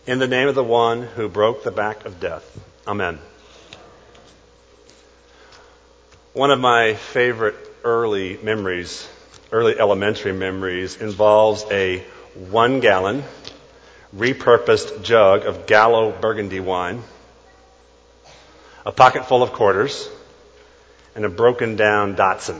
In the name of the one who broke the back of death. Amen. One of my favorite early elementary memories, involves a 1-gallon repurposed jug of Gallo Burgundy wine, a pocket full of quarters, and a broken down Datsun.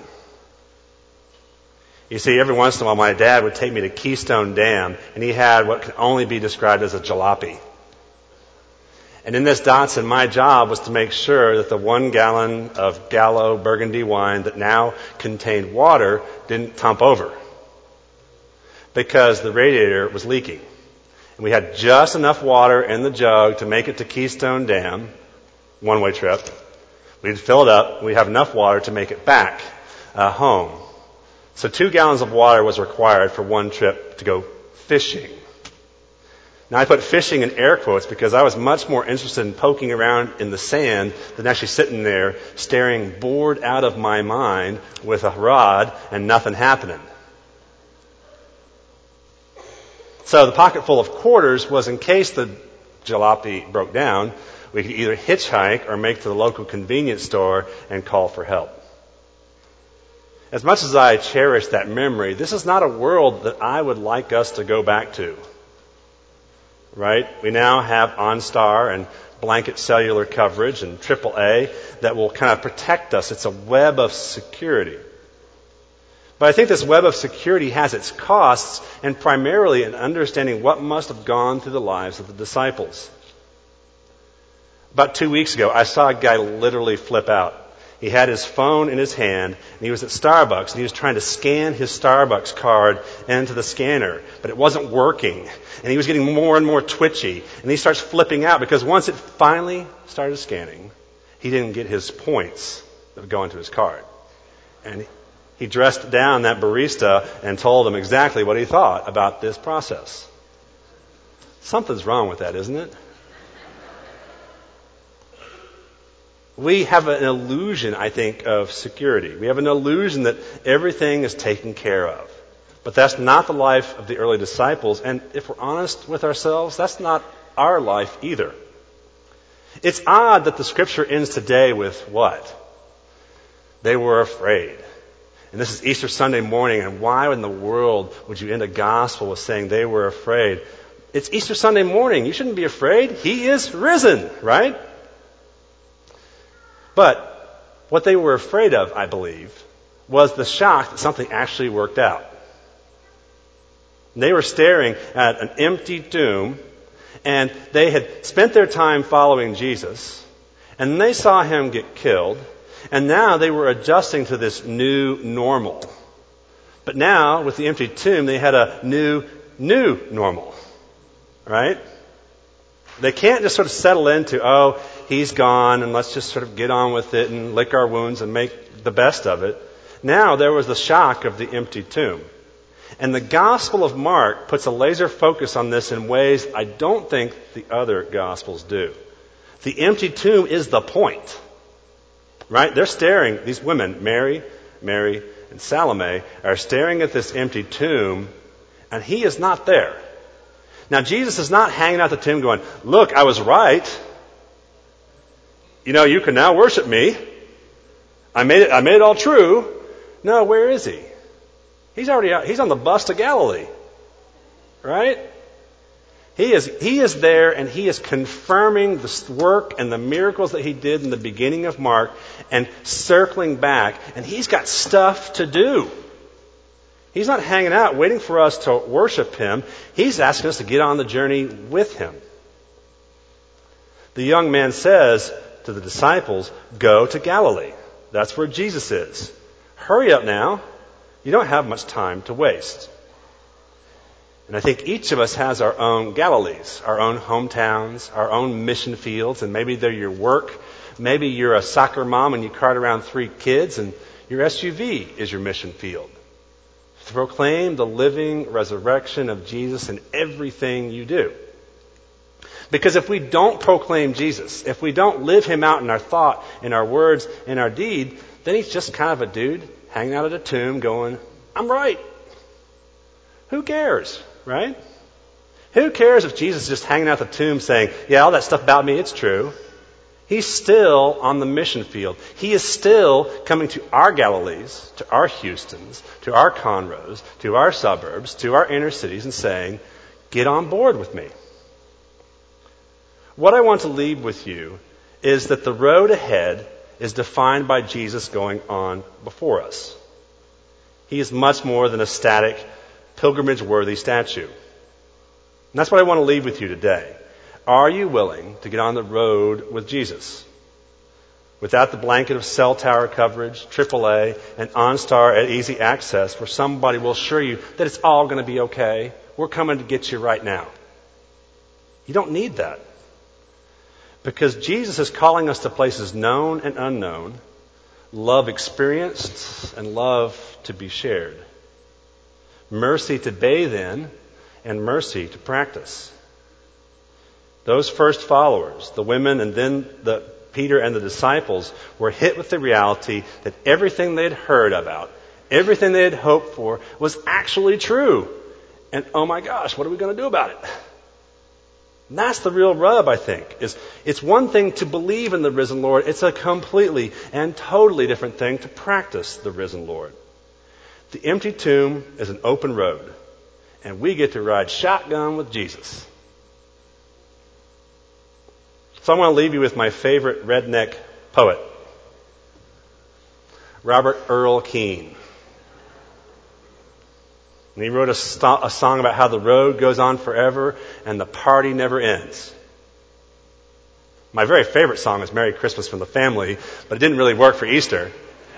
You see, every once in a while my dad would take me to Keystone Dam, and he had what can only be described as a jalopy. And in this Datsun, my job was to make sure that the 1 gallon of Gallo Burgundy wine that now contained water didn't tump over, because the radiator was leaking. And we had just enough water in the jug to make it to Keystone Dam, one-way trip. We'd fill it up, we'd have enough water to make it back home. So 2 gallons of water was required for one trip to go fishing. Now I put fishing in air quotes because I was much more interested in poking around in the sand than actually sitting there staring bored out of my mind with a rod and nothing happening. So the pocket full of quarters was in case the jalopy broke down, we could either hitchhike or make to the local convenience store and call for help. As much as I cherish that memory, this is not a world that I would like us to go back to. Right? We now have OnStar and blanket cellular coverage and AAA that will kind of protect us. It's a web of security. But I think this web of security has its costs, and primarily in understanding what must have gone through the lives of the disciples. About 2 weeks ago, I saw a guy literally flip out. He had his phone in his hand, and he was at Starbucks, and he was trying to scan his Starbucks card into the scanner, but it wasn't working. And he was getting more and more twitchy, and he starts flipping out because once it finally started scanning, he didn't get his points that would go into his card. And he dressed down that barista and told him exactly what he thought about this process. Something's wrong with that, isn't it? We have an illusion, I think, of security. We have an illusion that everything is taken care of. But that's not the life of the early disciples. And if we're honest with ourselves, that's not our life either. It's odd that the scripture ends today with what? They were afraid. And this is Easter Sunday morning, and why in the world would you end a gospel with saying they were afraid? It's Easter Sunday morning. You shouldn't be afraid. He is risen, right? But what they were afraid of, I believe, was the shock that something actually worked out. They were staring at an empty tomb, and they had spent their time following Jesus, and they saw him get killed, and now they were adjusting to this new normal. But now, with the empty tomb, they had a new normal, right? They can't just sort of settle into, oh, he's gone, and let's just sort of get on with it and lick our wounds and make the best of it. Now there was the shock of the empty tomb. And the Gospel of Mark puts a laser focus on this in ways I don't think the other Gospels do. The empty tomb is the point, right? They're staring, these women, Mary, and Salome, are staring at this empty tomb, and he is not there. Now, Jesus is not hanging out the tomb going, look, I was right. You know, you can now worship me. I made it all true. No, where is he? He's already out. He's on the bus to Galilee. Right? He is there, and he is confirming the work and the miracles that he did in the beginning of Mark and circling back, and he's got stuff to do. He's not hanging out waiting for us to worship him. He's asking us to get on the journey with him. The young man says to the disciples, go to Galilee. That's where Jesus is. Hurry up now. You don't have much time to waste. And I think each of us has our own Galilees, our own hometowns, our own mission fields, and maybe they're your work. Maybe you're a soccer mom and you cart around 3 kids, and your SUV is your mission field. To proclaim the living resurrection of Jesus in everything you do. Because if we don't proclaim Jesus, if we don't live him out in our thought, in our words, in our deed, then he's just kind of a dude hanging out at a tomb going, I'm right. Who cares, right? Who cares if Jesus is just hanging out the tomb saying, yeah, all that stuff about me, it's true. He's still on the mission field. He is still coming to our Galilees, to our Houstons, to our Conroes, to our suburbs, to our inner cities and saying, get on board with me. What I want to leave with you is that the road ahead is defined by Jesus going on before us. He is much more than a static, pilgrimage-worthy statue. And that's what I want to leave with you today. Are you willing to get on the road with Jesus? Without the blanket of cell tower coverage, AAA, and OnStar at easy access where somebody will assure you that it's all going to be okay. We're coming to get you right now. You don't need that. Because Jesus is calling us to places known and unknown, love experienced and love to be shared. Mercy to bathe in and mercy to practice. Those first followers, the women and then Peter and the disciples, were hit with the reality that everything they'd heard about, everything they had hoped for was actually true. And oh my gosh, what are we going to do about it? And that's the real rub, I think. It's one thing to believe in the risen Lord. It's a completely and totally different thing to practice the risen Lord. The empty tomb is an open road, and we get to ride shotgun with Jesus. So I want to leave you with my favorite redneck poet, Robert Earl Keen. And he wrote a song about how the road goes on forever and the party never ends. My very favorite song is Merry Christmas from the Family, but it didn't really work for Easter.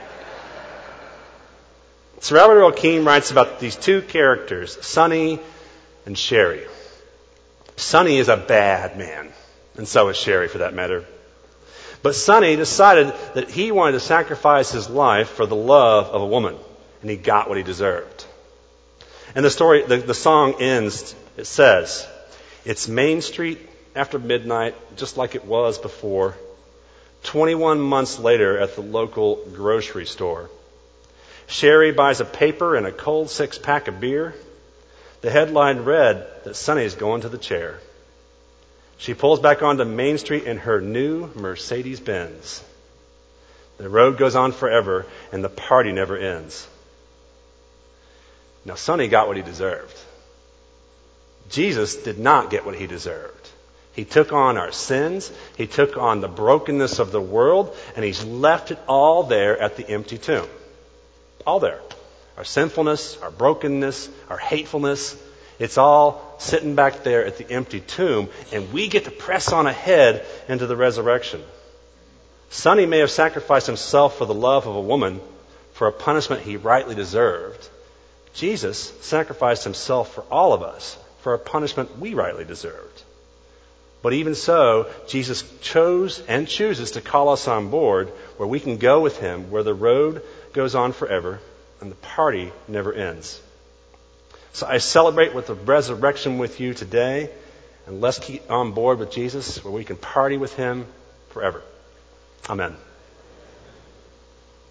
So Robert Earl Keen writes about these two characters, Sonny and Sherry. Sonny is a bad man, and so is Sherry for that matter. But Sonny decided that he wanted to sacrifice his life for the love of a woman, and he got what he deserved. And the song ends, it says, it's Main Street after midnight, just like it was before, 21 months later at the local grocery store. Sherry buys a paper and a cold 6-pack of beer. The headline read that Sonny's going to the chair. She pulls back onto Main Street in her new Mercedes-Benz. The road goes on forever and the party never ends. Now, Sonny got what he deserved. Jesus did not get what he deserved. He took on our sins, he took on the brokenness of the world, and he's left it all there at the empty tomb. All there. Our sinfulness, our brokenness, our hatefulness, it's all sitting back there at the empty tomb, and we get to press on ahead into the resurrection. Sonny may have sacrificed himself for the love of a woman, for a punishment he rightly deserved. Jesus sacrificed himself for all of us, for a punishment we rightly deserved. But even so, Jesus chose and chooses to call us on board where we can go with him, where the road goes on forever and the party never ends. So I celebrate with the resurrection with you today, and let's keep on board with Jesus where we can party with him forever. Amen.